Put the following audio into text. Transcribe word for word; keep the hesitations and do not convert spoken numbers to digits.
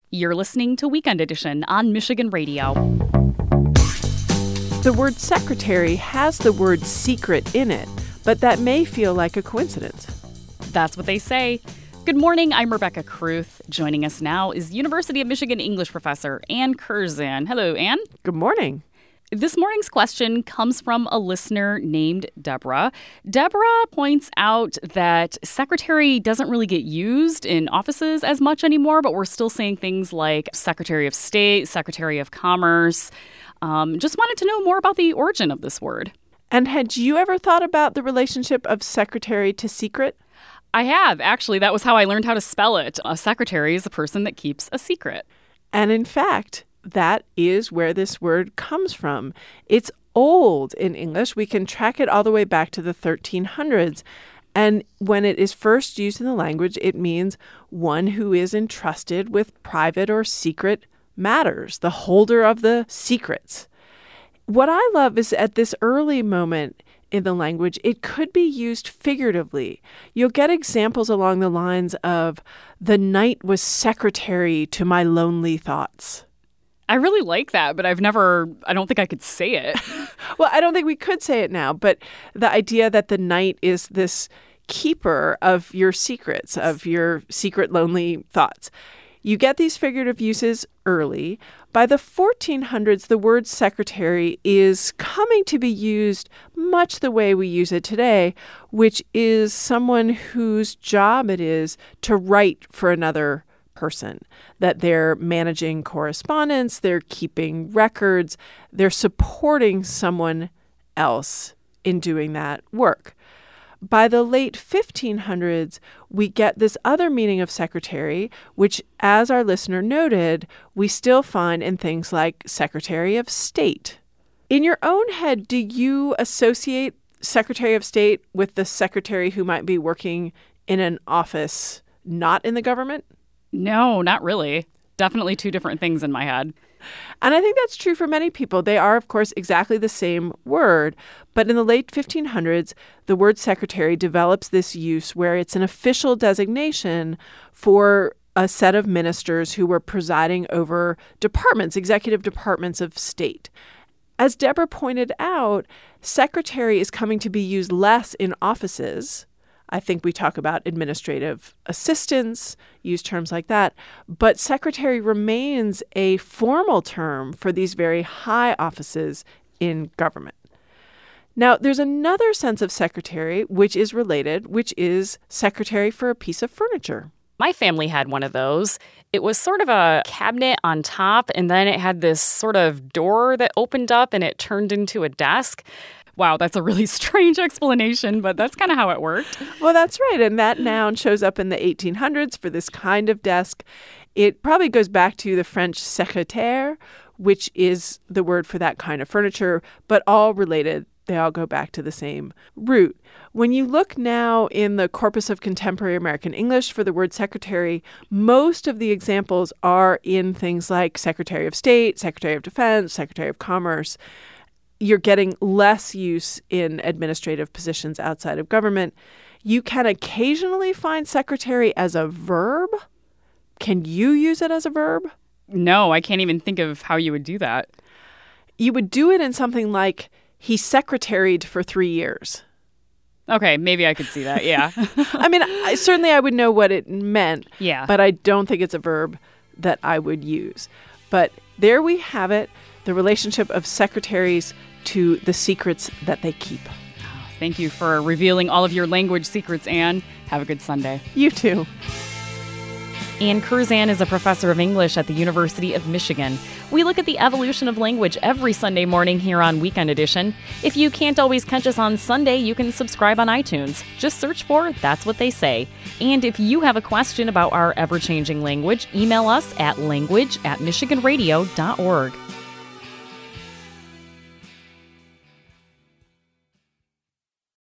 You're listening to Weekend Edition on Michigan Radio. The word secretary has the word secret in it, but that may feel like a coincidence. That's what they say. Good morning, I'm Rebecca Kruth. Joining us now is University of Michigan English professor Ann Curzan. Hello, Ann. Good morning. This morning's question comes from a listener named Deborah. Deborah points out that secretary doesn't really get used in offices as much anymore, but we're still saying things like Secretary of State, Secretary of Commerce. Um, just wanted to know more about the origin of this word. And had you ever thought about the relationship of secretary to secret? I have, actually. That was how I learned how to spell it. A secretary is a person that keeps a secret. And in fact, that is where this word comes from. It's old in English. We can track it all the way back to the thirteen hundreds. And when it is first used in the language, it means one who is entrusted with private or secret matters, the holder of the secrets. What I love is at this early moment in the language, it could be used figuratively. You'll get examples along the lines of, the night was secretary to my lonely thoughts. I really like that, but I've never, I don't think I could say it. Well, I don't think we could say it now, but the idea that the night is this keeper of your secrets, of your secret lonely thoughts. You get these figurative uses early. By the fourteen hundreds, the word secretary is coming to be used much the way we use it today, which is someone whose job it is to write for another person, that they're managing correspondence, they're keeping records, they're supporting someone else in doing that work. By the late fifteen hundreds, we get this other meaning of secretary, which, as our listener noted, we still find in things like Secretary of State. In your own head, do you associate Secretary of State with the secretary who might be working in an office not in the government? No, not really. Definitely two different things in my head. And I think that's true for many people. They are, of course, exactly the same word. But in the late fifteen hundreds, the word secretary develops this use where it's an official designation for a set of ministers who were presiding over departments, executive departments of state. As Deborah pointed out, secretary is coming to be used less in offices. I think we talk about administrative assistants, use terms like that. But secretary remains a formal term for these very high offices in government. Now, there's another sense of secretary which is related, which is secretary for a piece of furniture. My family had one of those. It was sort of a cabinet on top, and then it had this sort of door that opened up and it turned into a desk. Wow, that's a really strange explanation, but that's kind of how it worked. Well, that's right. And that noun shows up in the eighteen hundreds for this kind of desk. It probably goes back to the French secrétaire, which is the word for that kind of furniture, but all related. They all go back to the same root. When you look now in the corpus of contemporary American English for the word secretary, most of the examples are in things like Secretary of State, Secretary of Defense, Secretary of Commerce. You're getting less use in administrative positions outside of government. You can occasionally find secretary as a verb. Can you use it as a verb? No, I can't even think of how you would do that. You would do it in something like, he secretaried for three years. Okay, maybe I could see that, yeah. I mean, I, certainly I would know what it meant, yeah. But I don't think it's a verb that I would use. But there we have it, the relationship of secretaries to the secrets that they keep. Oh, thank you for revealing all of your language secrets, Ann. Have a good Sunday. You too. Ann Curzan is a professor of English at the University of Michigan. We look at the evolution of language every Sunday morning here on Weekend Edition. If you can't always catch us on Sunday, you can subscribe on iTunes. Just search for That's What They Say. And if you have a question about our ever-changing language, email us at language at michigan radio dot org.